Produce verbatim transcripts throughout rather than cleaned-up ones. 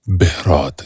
بهراد.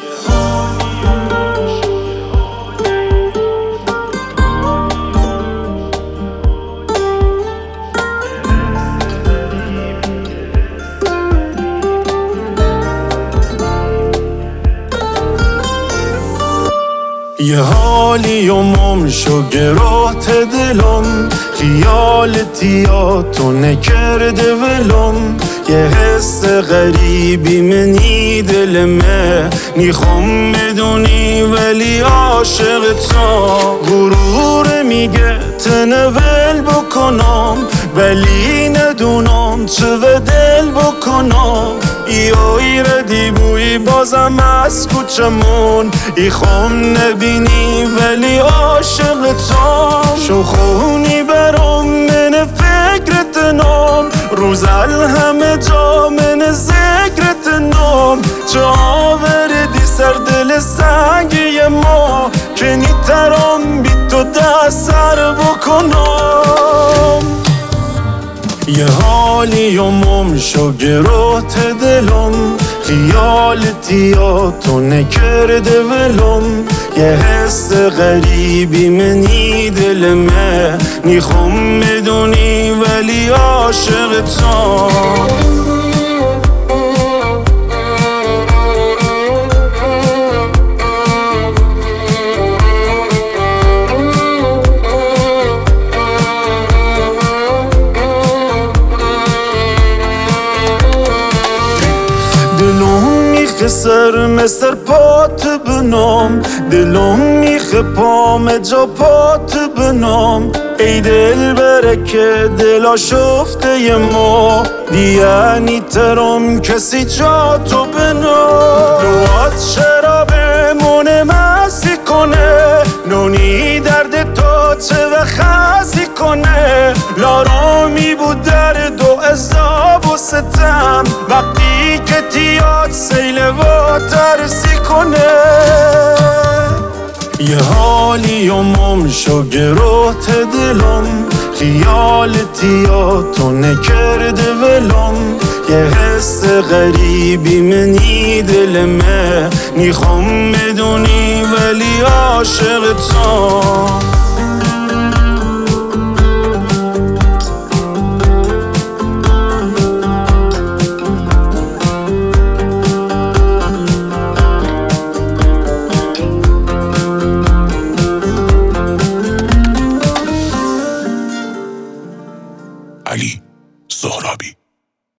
یه حالی و مم شو گرات دلم، خیالتی تو نکرده ولم. یه حس غریبی منی دلمه، میخوام بدونی ولی عاشق تو. غرور میگه تنول بکنم ولی ندونم چه و دل بکنم. ایوی ردی بوی بازم از کوچمون، ایخوام نبینی ولی عاشق تو. شو خونی برام من فکرت نام، روزل همه جا من ذکرت نام. چه آوردی سر دل سنگی ما، که نیترام بی تو دست سر بکنم. یه حالی و مم شو گرات دلم، خیالتی تو نکرده ولم. یه حس غریبی منی دلمه، میخوام بدونی ولی عاشق تو. دلم میخه سر مستر پات بنام، دلم میخه پام جا پات بنام. ای دل برکه دلا شفته ی ما، دیانی ترم کسی جا تو بنام. روات شرابمون مسی کنه، نونی درد تو چه و خزی کنه. لارامی بود درد و عذاب و ستم، وقتی که تیاد سیل و ترسی کنه. یه حالی و مم شو گرات دلم، خیالتی تو نکرده ولم. یه حس غریبی منی دلمه، میخوام بدونی ولی عاشق تو.